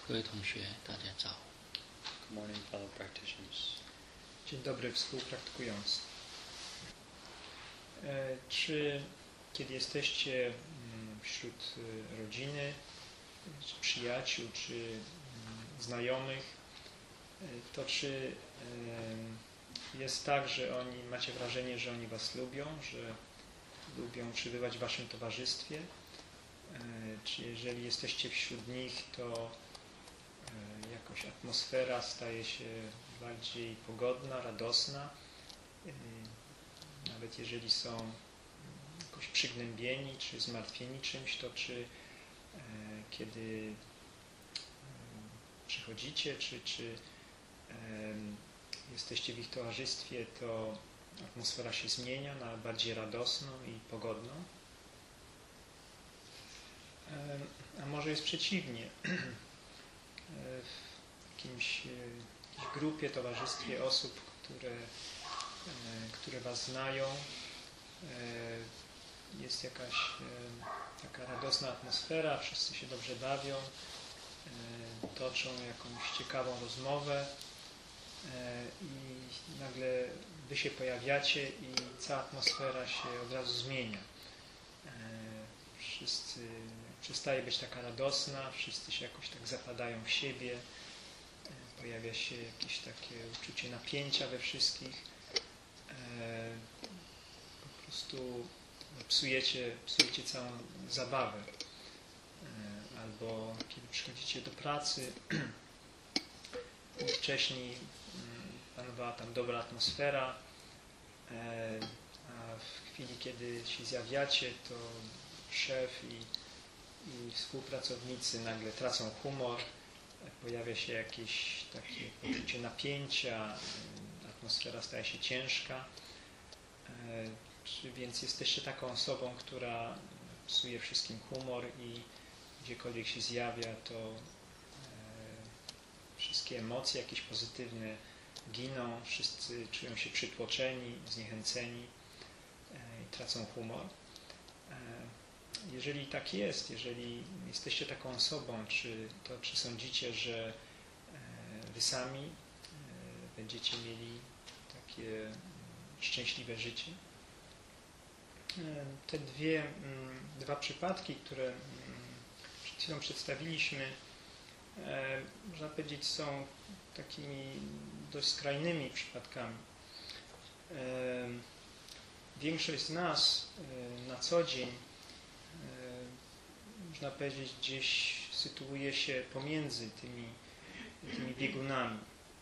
各位同学，大家早。 Good morning, fellow practitioners. Dzień dobry, współpraktykujący. Czy kiedy jesteście wśród rodziny, czy przyjaciół, czy znajomych, to czy jest tak, że macie wrażenie, że oni was lubią, że lubią przebywać w waszym towarzystwie? Czy jeżeli jesteście wśród nich, to jakoś atmosfera staje się bardziej pogodna, radosna? Nawet jeżeli są jakoś przygnębieni czy zmartwieni czymś, to czy kiedy przychodzicie, czy jesteście w ich towarzystwie, to atmosfera się zmienia na bardziej radosną i pogodną? A może jest przeciwnie? W jakiejś grupie, towarzystwie osób, które was znają, jest jakaś taka radosna atmosfera, wszyscy się dobrze bawią, toczą jakąś ciekawą rozmowę i nagle wy się pojawiacie i cała atmosfera się od razu zmienia. Przestaje być taka radosna, wszyscy się jakoś tak zapadają w siebie, pojawia się jakieś takie uczucie napięcia we wszystkich. Po prostu psujecie całą zabawę. Albo kiedy przychodzicie do pracy, wcześniej panowała tam dobra atmosfera, a w chwili, kiedy się zjawiacie, to szef i współpracownicy nagle tracą humor, pojawia się jakieś takie poczucie napięcia, atmosfera staje się ciężka. Więc jesteście taką osobą, która psuje wszystkim humor i gdziekolwiek się zjawia, to wszystkie emocje jakieś pozytywne giną, wszyscy czują się przytłoczeni, zniechęceni i tracą humor. Jeżeli tak jest, jeżeli jesteście taką osobą, czy sądzicie, że wy sami będziecie mieli takie szczęśliwe życie? Te dwa przypadki, które przed chwilą przedstawiliśmy, można powiedzieć, są takimi dość skrajnymi przypadkami. Większość z nas na co dzień, można powiedzieć, gdzieś sytuuje się pomiędzy tymi biegunami.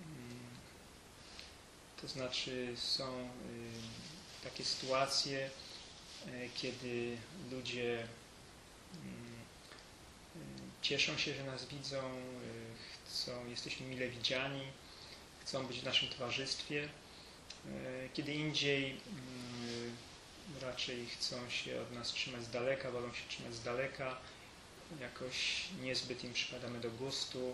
To znaczy są takie sytuacje, kiedy ludzie cieszą się, że nas widzą, jesteśmy mile widziani, chcą być w naszym towarzystwie. Kiedy indziej raczej chcą się od nas trzymać z daleka, wolą się trzymać z daleka, jakoś niezbyt im przypadamy do gustu,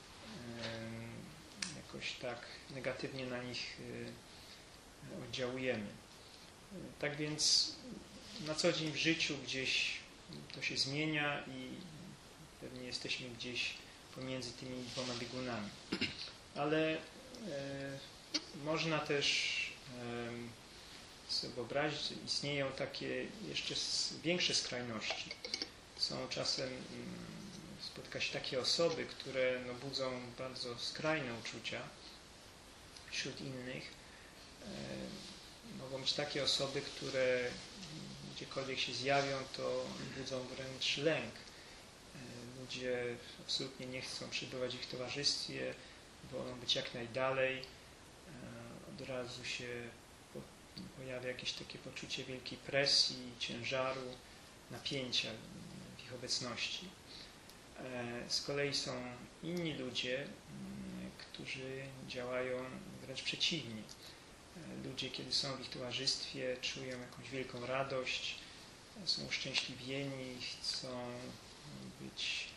jakoś tak negatywnie na nich oddziałujemy. Tak więc na co dzień w życiu gdzieś to się zmienia i pewnie jesteśmy gdzieś pomiędzy tymi dwoma biegunami. Ale można też sobie wyobrazić, że istnieją takie jeszcze większe skrajności. Są czasem, spotyka się takie osoby, które budzą bardzo skrajne uczucia wśród innych. Mogą być takie osoby, które gdziekolwiek się zjawią, to budzą wręcz lęk. Ludzie absolutnie nie chcą przebywać w ich towarzystwie, wolą być jak najdalej. Od razu się pojawia jakieś takie poczucie wielkiej presji, ciężaru, napięcia w ich obecności. Z kolei są inni ludzie, którzy działają wręcz przeciwnie. Ludzie, kiedy są w ich towarzystwie, czują jakąś wielką radość, są uszczęśliwieni, chcą być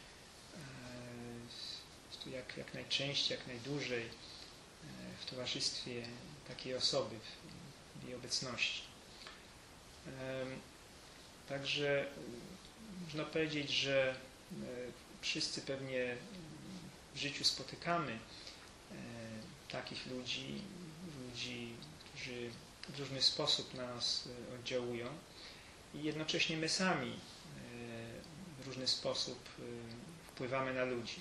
jak najczęściej, jak najdłużej w towarzystwie takiej osoby, w jej obecności. Także można powiedzieć, że wszyscy pewnie w w życiu spotykamy takich ludzi, którzy w różny sposób na nas oddziałują i jednocześnie my sami w różny sposób wpływamy na ludzi.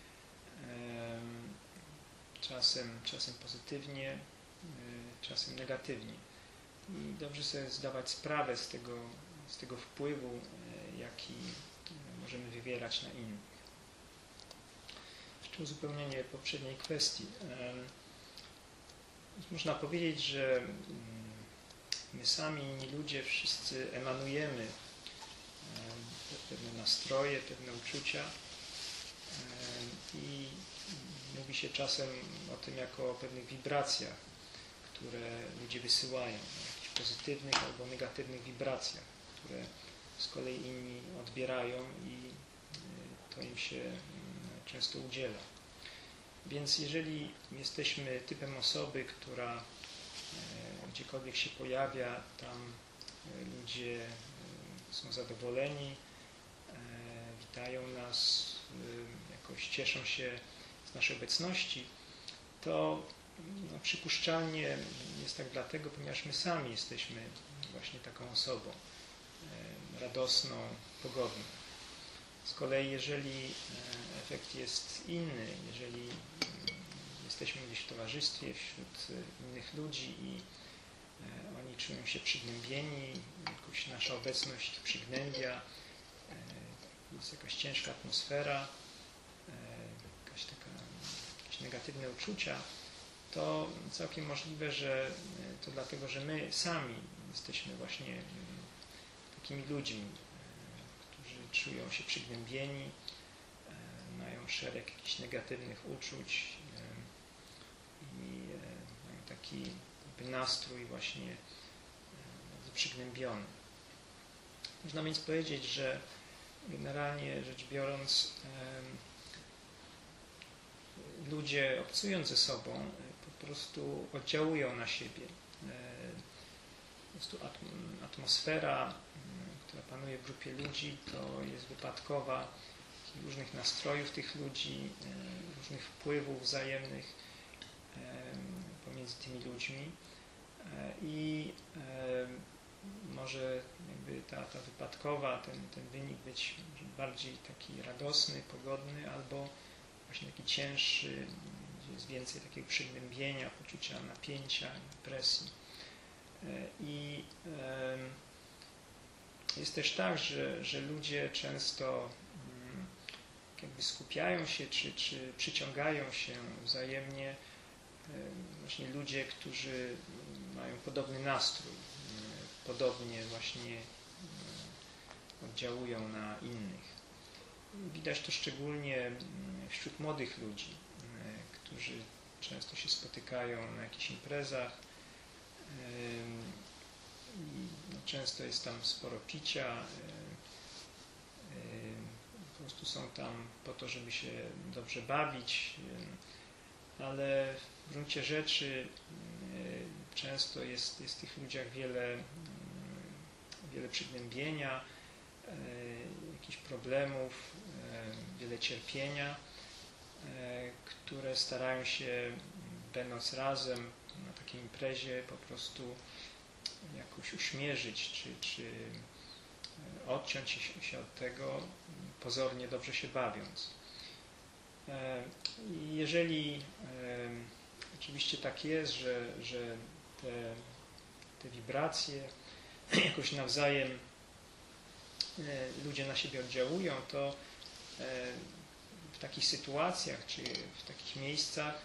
Czasem pozytywnie, czasem negatywnie. I dobrze sobie zdawać sprawę z tego wpływu, jaki możemy wywierać na innych. Jeszcze uzupełnienie poprzedniej kwestii. Można powiedzieć, że my sami, inni ludzie, wszyscy emanujemy pewne nastroje, pewne uczucia i mówi się czasem o tym jako o pewnych wibracjach, które ludzie wysyłają, o jakichś pozytywnych albo negatywnych wibracjach, które z kolei inni odbierają i to im się często udziela. Więc jeżeli jesteśmy typem osoby, która gdziekolwiek się pojawia, tam ludzie są zadowoleni, witają nas, jakoś cieszą się z naszej obecności, to przypuszczalnie jest tak dlatego, ponieważ my sami jesteśmy właśnie taką osobą radosną, pogodną. Z kolei jeżeli efekt jest inny, jeżeli jesteśmy gdzieś w towarzystwie, wśród innych ludzi i oni czują się przygnębieni, jakoś nasza obecność przygnębia, jest jakaś ciężka atmosfera, jakieś negatywne uczucia, to całkiem możliwe, że to dlatego, że my sami jesteśmy właśnie takimi ludźmi, którzy czują się przygnębieni, mają szereg jakichś negatywnych uczuć i mają taki nastrój właśnie bardzo przygnębiony. Można więc powiedzieć, że generalnie rzecz biorąc ludzie obcując ze sobą po prostu oddziałują na siebie. Po prostu atmosfera, która panuje w grupie ludzi, to jest wypadkowa różnych nastrojów tych ludzi, różnych wpływów wzajemnych pomiędzy tymi ludźmi i może jakby ta wypadkowa, ten wynik być bardziej taki radosny, pogodny albo właśnie taki cięższy, gdzie jest więcej takiego przygnębienia, poczucia napięcia, presji. I jest też tak, że ludzie często jakby skupiają się, czy przyciągają się wzajemnie właśnie ludzie, którzy mają podobny nastrój, podobnie właśnie oddziałują na innych. Widać to szczególnie wśród młodych ludzi, którzy często się spotykają na jakichś imprezach. Często jest tam sporo picia, po prostu są tam po to, żeby się dobrze bawić, ale w gruncie rzeczy często jest w tych ludziach wiele przygnębienia, jakichś problemów, wiele cierpienia, które starają się, będąc razem na takiej imprezie, po prostu jakoś uśmierzyć, czy odciąć się od tego, pozornie dobrze się bawiąc. I jeżeli oczywiście tak jest, że te wibracje jakoś nawzajem ludzie na siebie oddziałują, to w takich sytuacjach, czy w takich miejscach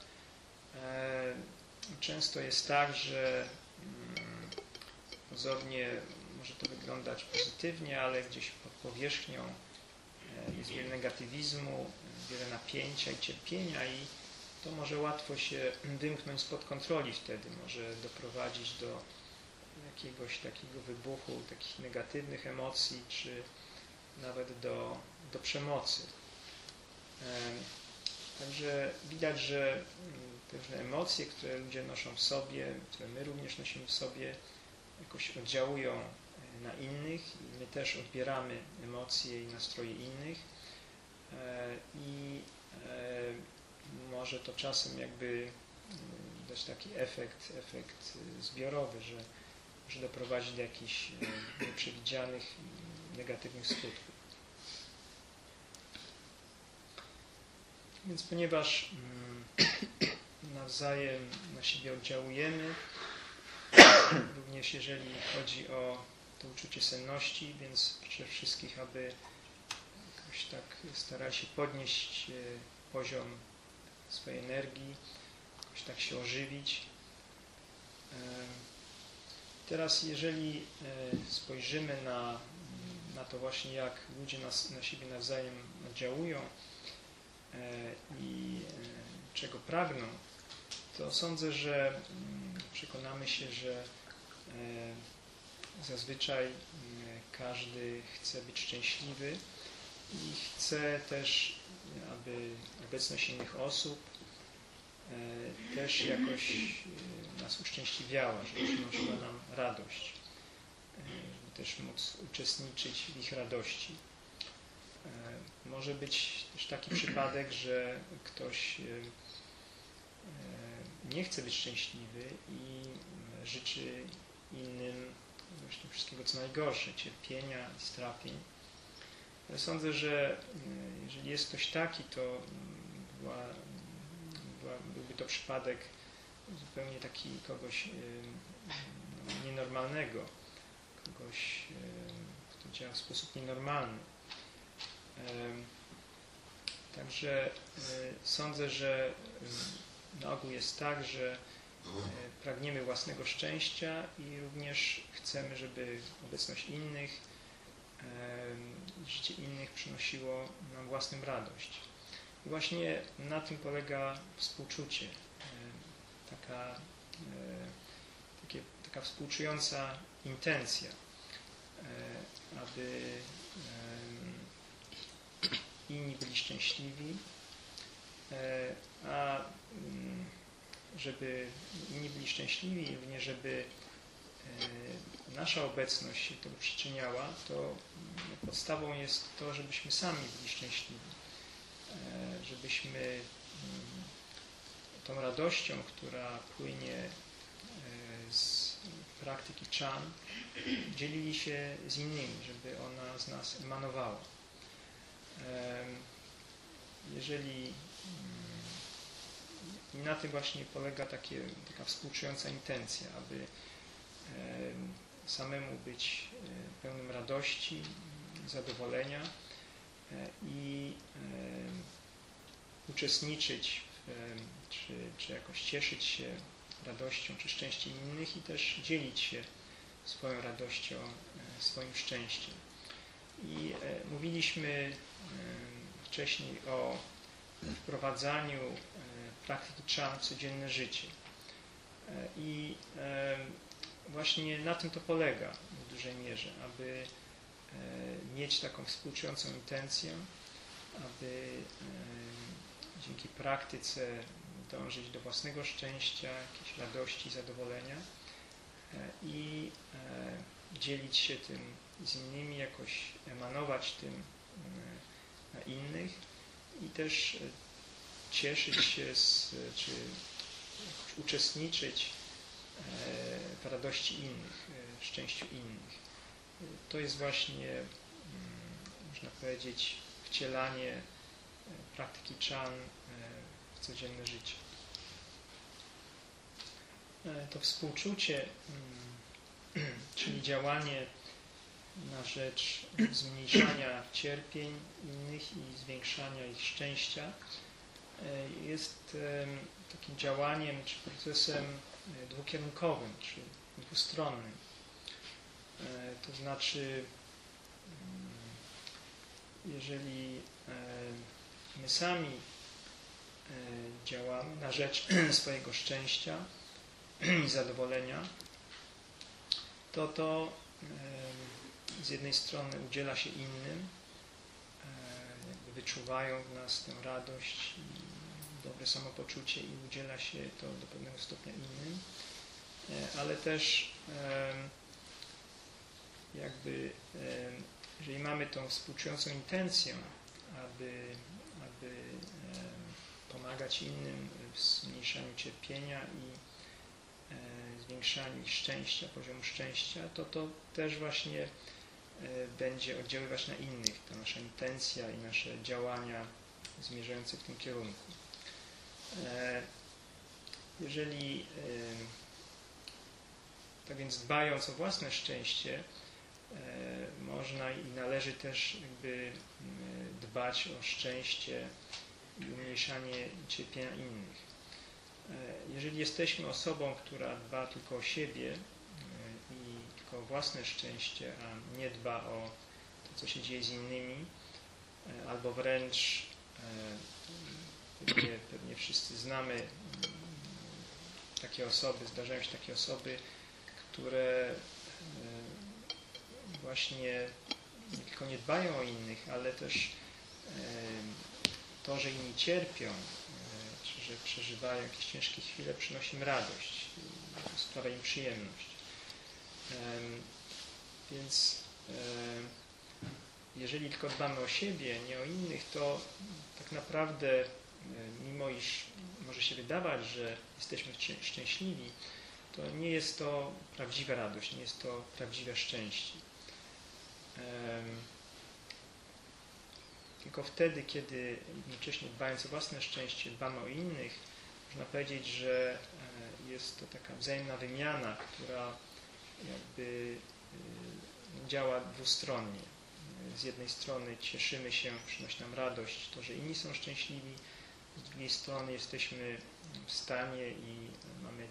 często jest tak, że pozornie może to wyglądać pozytywnie, ale gdzieś pod powierzchnią jest wiele negatywizmu, wiele napięcia i cierpienia i to może łatwo się wymknąć spod kontroli wtedy, może doprowadzić do jakiegoś takiego wybuchu, takich negatywnych emocji, czy nawet do przemocy. Także widać, że te różne emocje, które ludzie noszą w sobie, które my również nosimy w sobie, jakoś oddziałują na innych i my też odbieramy emocje i nastroje innych i może to czasem jakby dać taki efekt zbiorowy, że może doprowadzić do jakichś nieprzewidzianych negatywnych skutków. Więc ponieważ nawzajem na siebie oddziałujemy, również jeżeli chodzi o to uczucie senności, więc życzę wszystkich, aby jakoś tak starali się podnieść poziom swojej energii, jakoś tak się ożywić. Teraz jeżeli spojrzymy na to właśnie, jak ludzie na siebie nawzajem oddziałują i czego pragną, to sądzę, że przekonamy się, że zazwyczaj każdy chce być szczęśliwy i chce też, aby obecność innych osób też jakoś nas uszczęśliwiała, żeby przynosiła nam radość, żeby też móc uczestniczyć w ich radości. Może być też taki przypadek, że ktoś nie chce być szczęśliwy i życzy innym właśnie wszystkiego co najgorsze, cierpienia i strapień. Ale sądzę, że jeżeli jest ktoś taki, to byłby to przypadek zupełnie taki kogoś nienormalnego, kogoś, kto działa w sposób nienormalny. Także sądzę, że na ogół jest tak, że pragniemy własnego szczęścia i również chcemy, żeby obecność innych, życie innych przynosiło nam własną radość. I właśnie na tym polega współczucie, taka współczująca intencja, aby inni byli szczęśliwi, a żeby inni byli szczęśliwi, również żeby nasza obecność się tego przyczyniała, to podstawą jest to, żebyśmy sami byli szczęśliwi, żebyśmy tą radością, która płynie z praktyki Chan, dzielili się z innymi, żeby ona z nas emanowała. Jeżeli i na tym właśnie polega taka współczująca intencja, aby samemu być pełnym radości, zadowolenia i uczestniczyć czy jakoś cieszyć się radością czy szczęściem innych i też dzielić się swoją radością, swoim szczęściem. I mówiliśmy wcześniej o wprowadzaniu praktyki Chan w codzienne życie. I właśnie na tym to polega w dużej mierze, aby mieć taką współczującą intencję, aby dzięki praktyce dążyć do własnego szczęścia, jakiejś radości, zadowolenia i dzielić się tym z innymi, jakoś emanować tym na innych i też cieszyć się czy uczestniczyć w radości innych, w szczęściu innych. To jest właśnie, można powiedzieć, wcielanie praktyki Chan w codzienne życie. To współczucie, czyli działanie na rzecz zmniejszania cierpień innych i zwiększania ich szczęścia, jest takim działaniem czy procesem dwukierunkowym, czy dwustronnym. To znaczy, jeżeli my sami działamy na rzecz swojego szczęścia i zadowolenia, to z jednej strony udziela się innym, jakby wyczuwają w nas tę radość i dobre samopoczucie i udziela się to do pewnego stopnia innym, ale też jakby jeżeli mamy tą współczującą intencję, aby pomagać innym w zmniejszaniu cierpienia i zwiększaniu ich szczęścia, poziomu szczęścia, to też właśnie będzie oddziaływać na innych, ta nasza intencja i nasze działania zmierzające w tym kierunku. Jeżeli, tak więc dbając o własne szczęście, można i należy też jakby dbać o szczęście i umniejszanie cierpienia innych. Jeżeli jesteśmy osobą, która dba tylko o siebie i tylko o własne szczęście, a nie dba o to, co się dzieje z innymi, albo wręcz pewnie wszyscy znamy takie osoby, zdarzają się takie osoby, które właśnie nie tylko nie dbają o innych, ale też to, że inni cierpią, czy że przeżywają jakieś ciężkie chwile, przynosi im radość, sprawia im przyjemność. Więc jeżeli tylko dbamy o siebie, nie o innych, to tak naprawdę, mimo iż może się wydawać, że jesteśmy szczęśliwi, to nie jest to prawdziwa radość, nie jest to prawdziwe szczęście. Tylko wtedy, kiedy jednocześnie dbając o własne szczęście, dbamy o innych, można powiedzieć, że jest to taka wzajemna wymiana, która jakby działa dwustronnie. Z jednej strony cieszymy się, przynosi nam radość to, że inni są szczęśliwi, z drugiej strony jesteśmy w stanie i mamy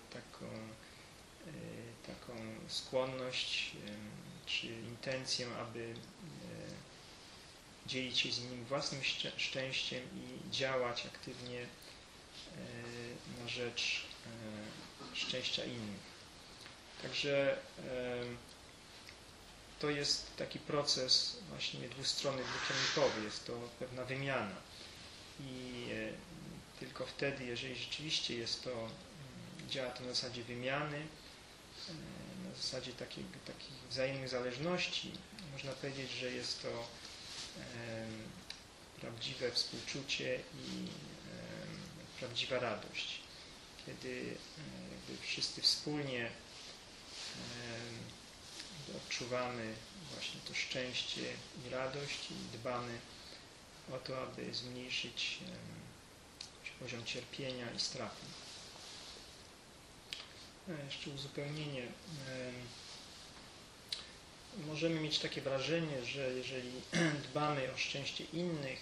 taką skłonność czy intencję, aby dzielić się z innymi własnym szczęściem i działać aktywnie na rzecz szczęścia innych. Także to jest taki proces właśnie dwustronny, dwukierunkowy, jest to pewna wymiana. I tylko wtedy, jeżeli rzeczywiście działa to na zasadzie wymiany, na zasadzie takich wzajemnych zależności, można powiedzieć, że jest to prawdziwe współczucie i prawdziwa radość. Kiedy jakby wszyscy wspólnie odczuwamy właśnie to szczęście i radość i dbamy o to, aby zmniejszyć poziom cierpienia i strachu. Jeszcze uzupełnienie. Możemy mieć takie wrażenie, że jeżeli dbamy o szczęście innych,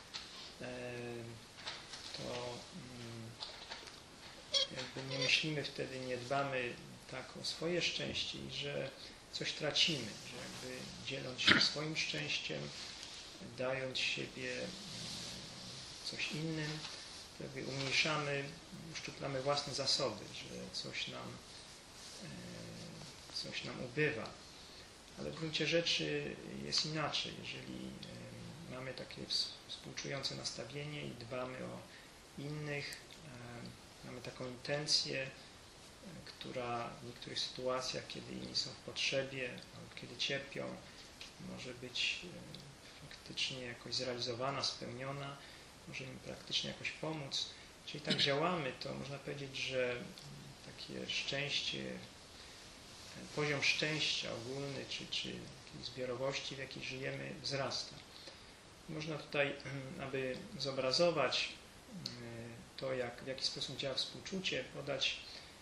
to jakby nie myślimy wtedy, nie dbamy tak o swoje szczęście i że coś tracimy, że jakby dzieląc się swoim szczęściem, dając siebie coś innym, jakby umniejszamy, uszczuplamy własne zasoby, że coś nam ubywa. Ale w gruncie rzeczy jest inaczej. Jeżeli mamy takie współczujące nastawienie i dbamy o innych, mamy taką intencję, która w niektórych sytuacjach, kiedy inni są w potrzebie albo kiedy cierpią, może być faktycznie jakoś zrealizowana, spełniona, może im praktycznie jakoś pomóc. Jeżeli tak działamy, to można powiedzieć, że takie szczęście, poziom szczęścia ogólny, czy takiej zbiorowości, w jakiej żyjemy, wzrasta. Można tutaj, aby zobrazować to, w jaki sposób działa współczucie, podać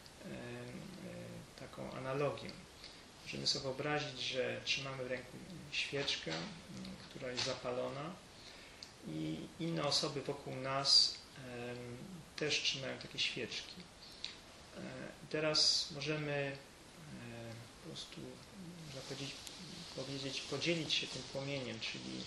taką analogię. Możemy sobie wyobrazić, że trzymamy w ręku świeczkę, która jest zapalona i inne osoby wokół nas też trzymają takie świeczki. Teraz możemy po prostu, można powiedzieć, podzielić się tym płomieniem, czyli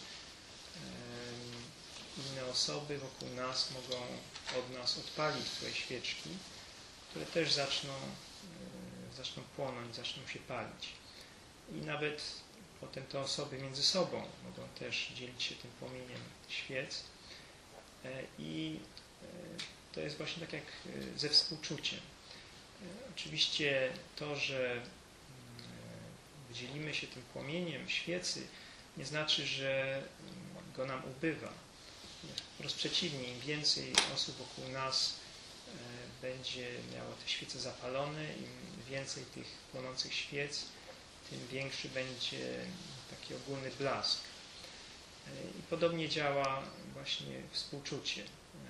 inne osoby wokół nas mogą od nas odpalić swoje świeczki, które też zaczną płonąć, zaczną się palić. I nawet potem te osoby między sobą mogą też dzielić się tym płomieniem świec. I to jest właśnie tak jak ze współczuciem. Oczywiście to, że dzielimy się tym płomieniem świecy, nie znaczy, że go nam ubywa. wprost przeciwnie, im więcej osób wokół nas będzie miało te świece zapalone, im więcej tych płonących świec, tym większy będzie taki ogólny blask. I podobnie działa właśnie współczucie.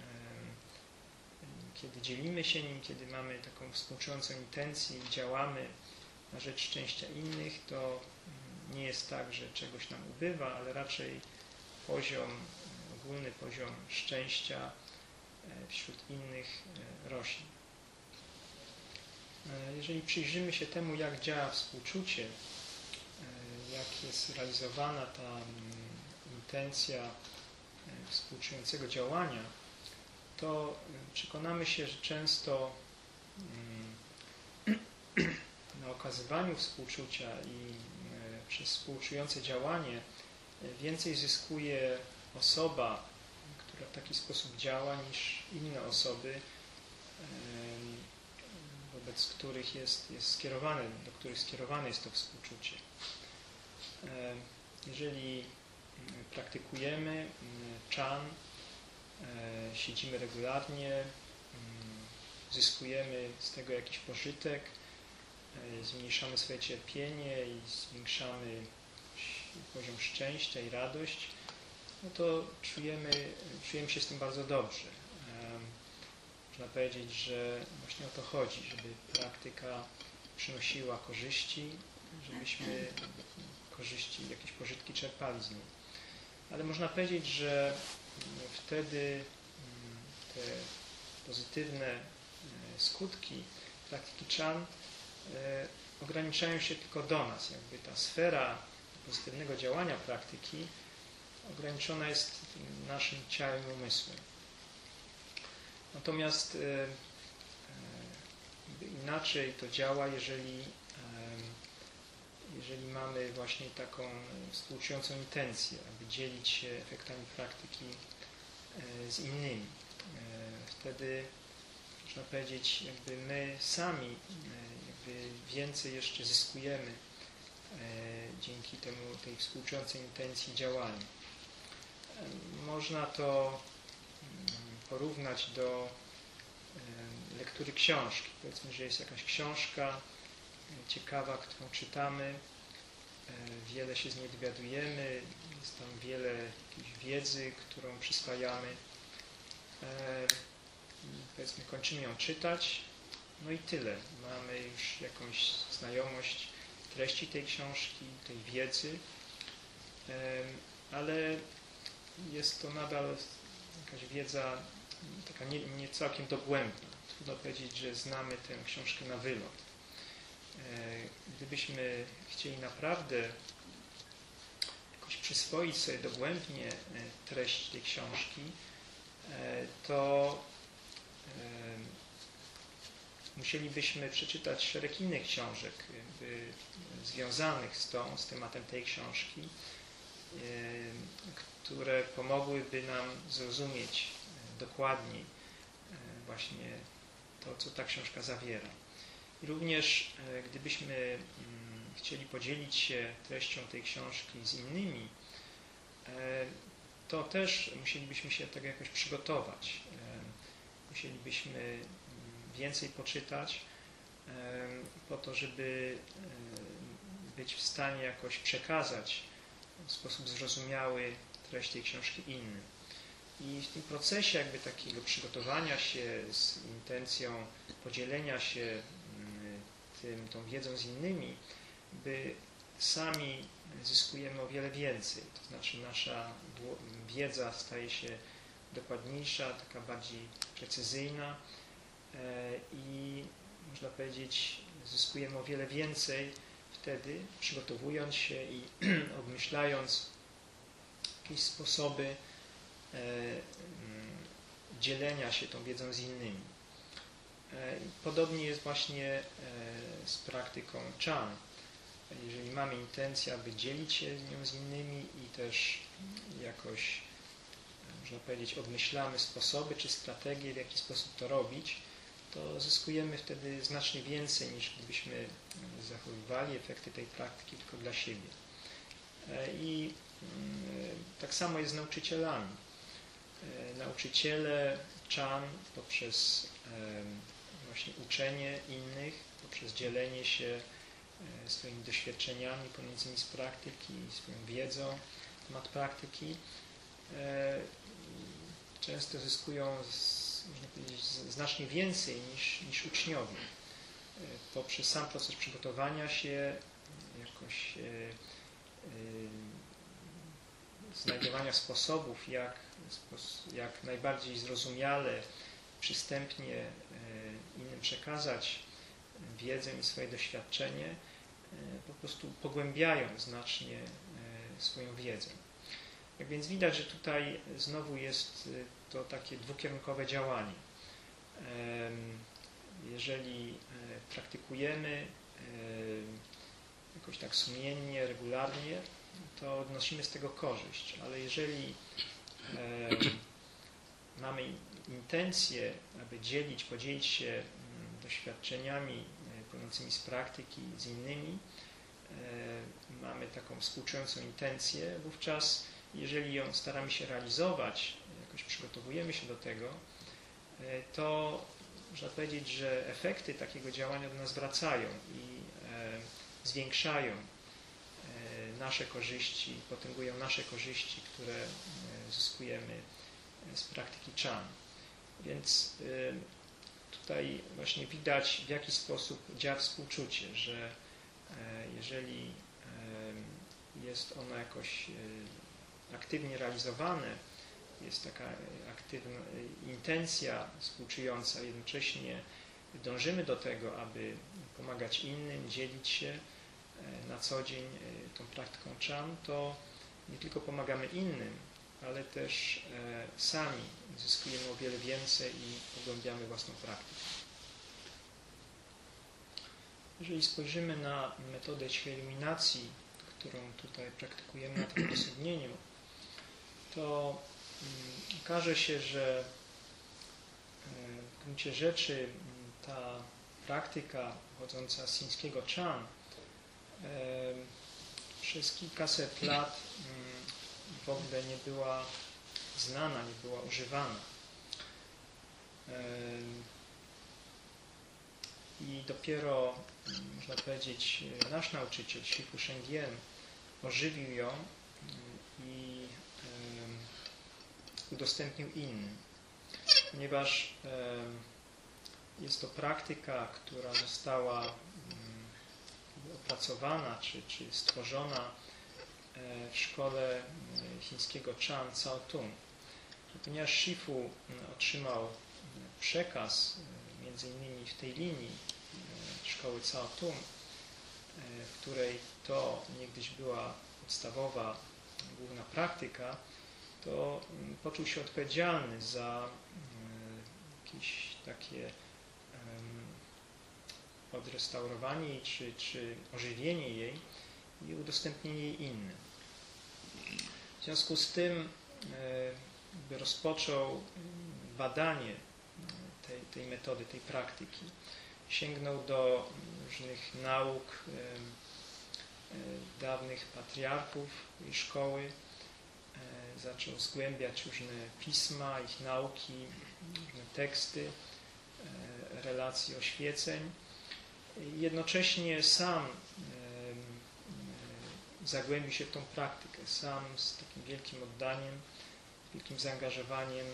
Kiedy dzielimy się nim, kiedy mamy taką współczującą intencję i działamy na rzecz szczęścia innych, to nie jest tak, że czegoś nam ubywa, ale raczej ogólny poziom szczęścia wśród innych rośnie. Jeżeli przyjrzymy się temu, jak działa współczucie, jak jest realizowana ta intencja współczującego działania, to przekonamy się, że często na okazywaniu współczucia i przez współczujące działanie więcej zyskuje osoba, która w taki sposób działa, niż inne osoby, wobec których do których skierowane jest to współczucie. Jeżeli praktykujemy chan, siedzimy regularnie, zyskujemy z tego jakiś pożytek, zmniejszamy swoje cierpienie i zwiększamy poziom szczęścia i radość, no to czujemy się z tym bardzo dobrze. Można powiedzieć, że właśnie o to chodzi, żeby praktyka przynosiła korzyści, żebyśmy korzyści, jakieś pożytki czerpali z niej. Ale można powiedzieć, że wtedy te pozytywne skutki praktyki chan ograniczają się tylko do nas. Jakby ta sfera pozytywnego działania praktyki ograniczona jest naszym ciałem i umysłem. Natomiast inaczej to działa, jeżeli mamy właśnie taką współczującą intencję, aby dzielić się efektami praktyki z innymi. Wtedy można powiedzieć, jakby my sami jakby więcej jeszcze zyskujemy dzięki tej współczującej intencji działania. Można to porównać do lektury książki. Powiedzmy, że jest jakaś książka ciekawa, którą czytamy, wiele się z niej dowiadujemy, jest tam wiele jakiejś wiedzy, którą przyswajamy. Powiedzmy, kończymy ją czytać, no i tyle. Mamy już jakąś znajomość treści tej książki, tej wiedzy, ale jest to nadal jakaś wiedza taka nie całkiem dogłębna. Trudno powiedzieć, że znamy tę książkę na wylot. Gdybyśmy chcieli naprawdę jakoś przyswoić sobie dogłębnie treść tej książki, to musielibyśmy przeczytać szereg innych książek związanych z tematem tej książki, które pomogłyby nam zrozumieć dokładniej właśnie to, co ta książka zawiera. I również gdybyśmy chcieli podzielić się treścią tej książki z innymi, to też musielibyśmy się do tego jakoś przygotować. Musielibyśmy więcej poczytać po to, żeby być w stanie jakoś przekazać w sposób zrozumiały treść tej książki innym. I w tym procesie jakby takiego przygotowania się z intencją podzielenia się tą wiedzą z innymi, by sami zyskujemy o wiele więcej. To znaczy nasza wiedza staje się dokładniejsza, taka bardziej precyzyjna i można powiedzieć, zyskujemy o wiele więcej wtedy, przygotowując się i obmyślając jakieś sposoby dzielenia się tą wiedzą z innymi. Podobnie jest właśnie z praktyką chan. Jeżeli mamy intencję, aby dzielić się nią z innymi i też jakoś, można powiedzieć, obmyślamy sposoby czy strategie, w jaki sposób to robić, to zyskujemy wtedy znacznie więcej, niż gdybyśmy zachowywali efekty tej praktyki tylko dla siebie. I tak samo jest z nauczycielami. nauczyciele Chan poprzez właśnie uczenie innych, poprzez dzielenie się swoimi doświadczeniami płynącymi z praktyki, swoją wiedzą na temat praktyki, często zyskują, można powiedzieć, znacznie więcej niż uczniowie. Poprzez sam proces przygotowania się, jakoś znajdowania sposobów, jak najbardziej zrozumiale, przystępnie innym przekazać wiedzę i swoje doświadczenie, po prostu pogłębiają znacznie swoją wiedzę. Tak więc widać, że tutaj znowu jest to takie dwukierunkowe działanie. Jeżeli praktykujemy jakoś tak sumiennie, regularnie, to odnosimy z tego korzyść, ale jeżeli mamy intencję, aby podzielić się doświadczeniami płynącymi z praktyki z innymi, mamy taką współczującą intencję, wówczas jeżeli ją staramy się realizować, jakoś przygotowujemy się do tego, to można powiedzieć, że efekty takiego działania do nas wracają i zwiększają nasze korzyści, potęgują nasze korzyści, które zyskujemy z praktyki Chan. Więc tutaj właśnie widać, w jaki sposób działa współczucie, że jeżeli jest ono jakoś aktywnie realizowane, jest taka aktywna intencja współczująca, jednocześnie dążymy do tego, aby pomagać innym, dzielić się na co dzień tą praktyką Chan, to nie tylko pomagamy innym, ale też sami zyskujemy o wiele więcej i pogłębiamy własną praktykę. Jeżeli spojrzymy na metodę iluminacji, którą tutaj praktykujemy na tym odosobnieniu, to okaże się, że w gruncie rzeczy ta praktyka pochodząca z chińskiego Chan przez kilkaset lat w ogóle nie była znana, nie była używana. I dopiero, można powiedzieć, nasz nauczyciel, Shifu Shengyan, ożywił ją i udostępnił innym. Ponieważ jest to praktyka, która została opracowana czy stworzona w szkole chińskiego Chan Cao Tung. Ponieważ Shifu otrzymał przekaz między innymi w tej linii szkoły Cao Tung, w której to niegdyś była podstawowa, główna praktyka, to poczuł się odpowiedzialny za jakieś takie odrestaurowanie jej, czy ożywienie jej i udostępnienie jej innym. W związku z tym rozpoczął badanie tej metody, tej praktyki. Sięgnął do różnych nauk dawnych patriarchów i szkoły, zaczął zgłębiać różne pisma, ich nauki, różne teksty, relacje oświeceń. Jednocześnie sam zagłębił się w tą praktykę, sam z takim wielkim oddaniem, wielkim zaangażowaniem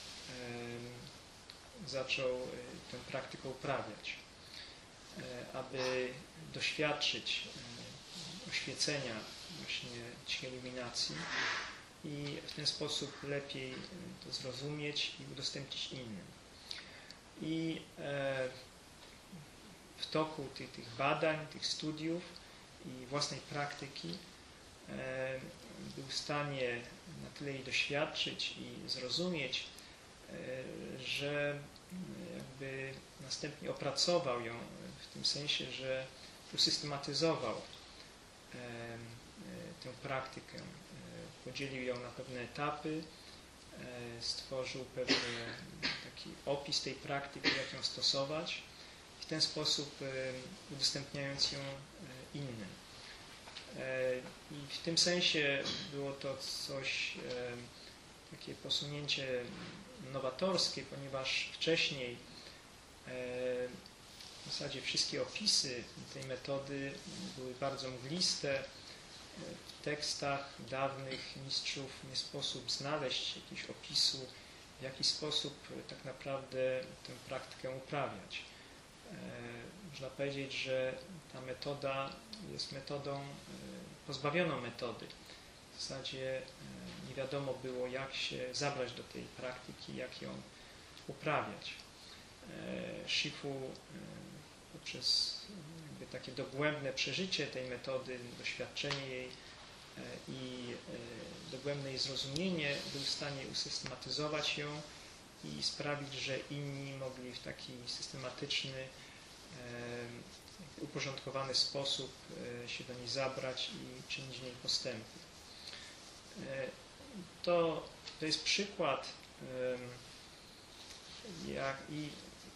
zaczął tę praktykę uprawiać, aby doświadczyć oświecenia właśnie iluminacji i w ten sposób lepiej to zrozumieć i udostępnić innym. I w toku tych badań, tych studiów i własnej praktyki był w stanie na tyle jej doświadczyć i zrozumieć, że jakby następnie opracował ją w tym sensie, że usystematyzował tę praktykę, podzielił ją na pewne etapy, stworzył pewien taki opis tej praktyki, jak ją stosować, w ten sposób udostępniając ją innym. I w tym sensie było to coś takie posunięcie nowatorskie, ponieważ wcześniej w zasadzie wszystkie opisy tej metody były bardzo mgliste. W tekstach dawnych mistrzów nie sposób znaleźć jakiegoś opisu, w jaki sposób tak naprawdę tę praktykę uprawiać. Można powiedzieć, że ta metoda jest metodą pozbawioną metody. W zasadzie nie wiadomo było, jak się zabrać do tej praktyki, jak ją uprawiać. Shifu poprzez jakby takie dogłębne przeżycie tej metody, doświadczenie jej i dogłębne jej zrozumienie był w stanie usystematyzować ją i sprawić, że inni mogli w taki systematyczny, uporządkowany sposób się do niej zabrać i czynić w niej postępy. To jest przykład, jak i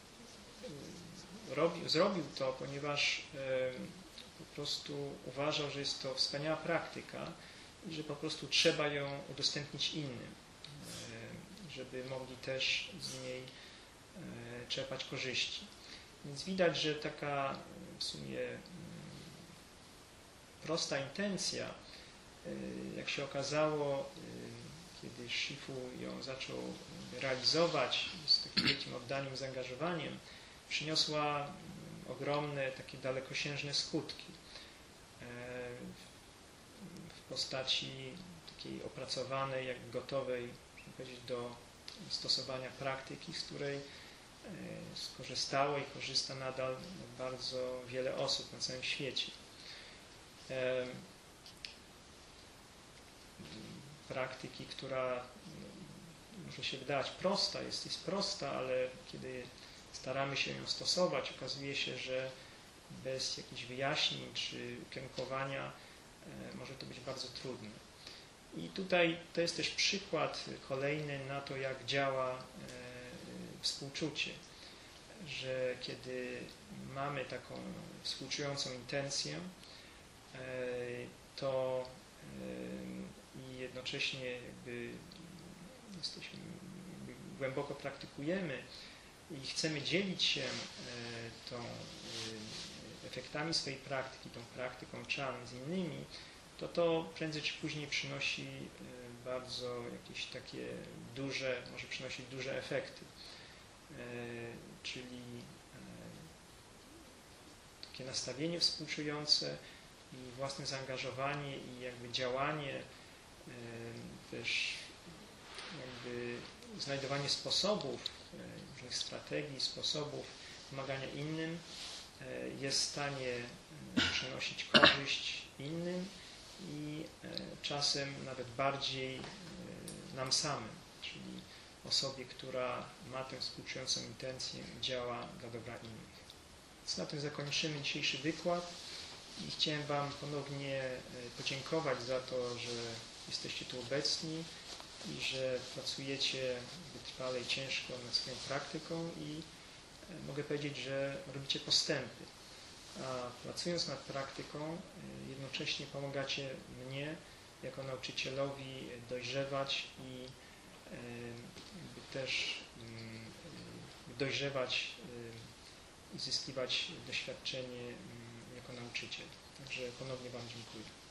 zrobił to, ponieważ po prostu uważał, że jest to wspaniała praktyka i że po prostu trzeba ją udostępnić innym, żeby mogli też z niej czerpać korzyści. Więc widać, że taka w sumie prosta intencja, jak się okazało, kiedy Shifu ją zaczął realizować z takim wielkim oddaniem, zaangażowaniem, przyniosła ogromne, takie dalekosiężne skutki w postaci takiej opracowanej, jak gotowej, można powiedzieć, do stosowania praktyki, z której skorzystało i korzysta nadal bardzo wiele osób na całym świecie. Praktyki, która może się wydawać prosta, jest prosta, ale kiedy staramy się ją stosować, okazuje się, że bez jakichś wyjaśnień czy ukierunkowania może to być bardzo trudne. I tutaj to jest też przykład kolejny na to, jak działa współczucie, że kiedy mamy taką współczującą intencję, to i jednocześnie jakby głęboko praktykujemy i chcemy dzielić się efektami swojej praktyki, tą praktyką chan z innymi, to prędzej czy później przynosi bardzo jakieś takie duże, może przynosić duże efekty. Czyli takie nastawienie współczujące i własne zaangażowanie i jakby działanie, też jakby znajdowanie sposobów, różnych strategii, sposobów pomagania innym jest w stanie przynosić korzyść innym i czasem nawet bardziej nam samym, czyli osobie, która ma tę współczującą intencję i działa dla dobra innych. Więc na tym zakończymy dzisiejszy wykład i chciałem Wam ponownie podziękować za to, że jesteście tu obecni i że pracujecie wytrwale i ciężko nad swoją praktyką i mogę powiedzieć, że robicie postępy. A pracując nad praktyką, jednocześnie pomagacie mnie jako nauczycielowi dojrzewać i też dojrzewać i zyskiwać doświadczenie jako nauczyciel. Także ponownie Wam dziękuję.